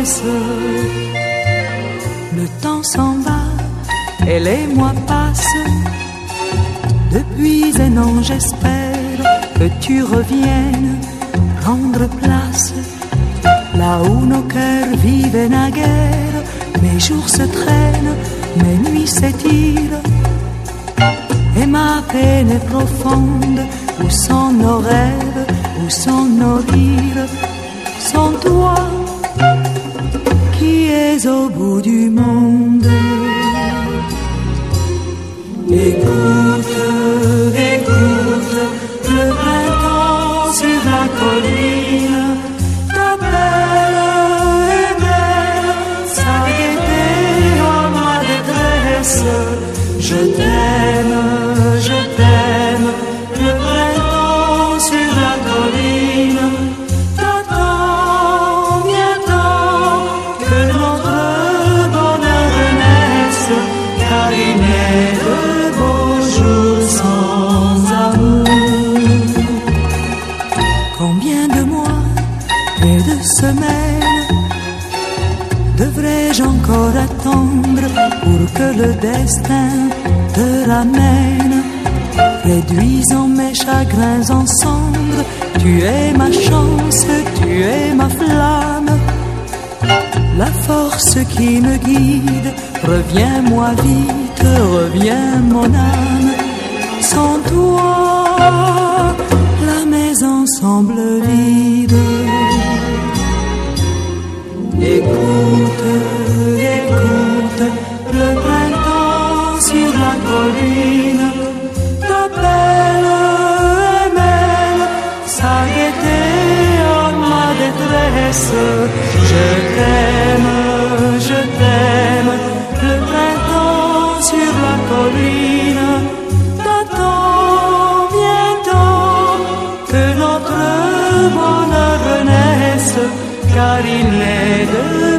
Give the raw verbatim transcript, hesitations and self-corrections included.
vacances. Le temps s'en va et les mois passent. Depuis un an j'espère que tu reviennes rendre place là où nos cœurs vivaient naguère. Mes jours se traînent, mes nuits s'étirent, et ma peine est profonde. Où sont nos rêves, où sont nos rires? Sans toi qui es au bout du monde. Écoute, écoute, le printemps sur la colline t'appelle et belle, sa gaieté en ma détresse. Je t'aime, je t'aime, le printemps sur la colline t'attend, bientôt que notre bonheur renaisse, car il n'est de beaux jours sans amour. Combien de mois et de semaines devrais-je encore attendre pour que le destin te ramène? Réduisons mes chagrins en cendres, tu es ma chance, tu es ma flamme, la force qui me guide. Reviens-moi vite, reviens mon âme. Sans toi, la maison semble vide. Écoute, écoute, le printemps sur la colline t'appelle et mêle sa gaieté en ma détresse. Je t'aime, je t'aime, le printemps sur la colline t'attend, bientôt que notre bonheur renaisse, car il n'est de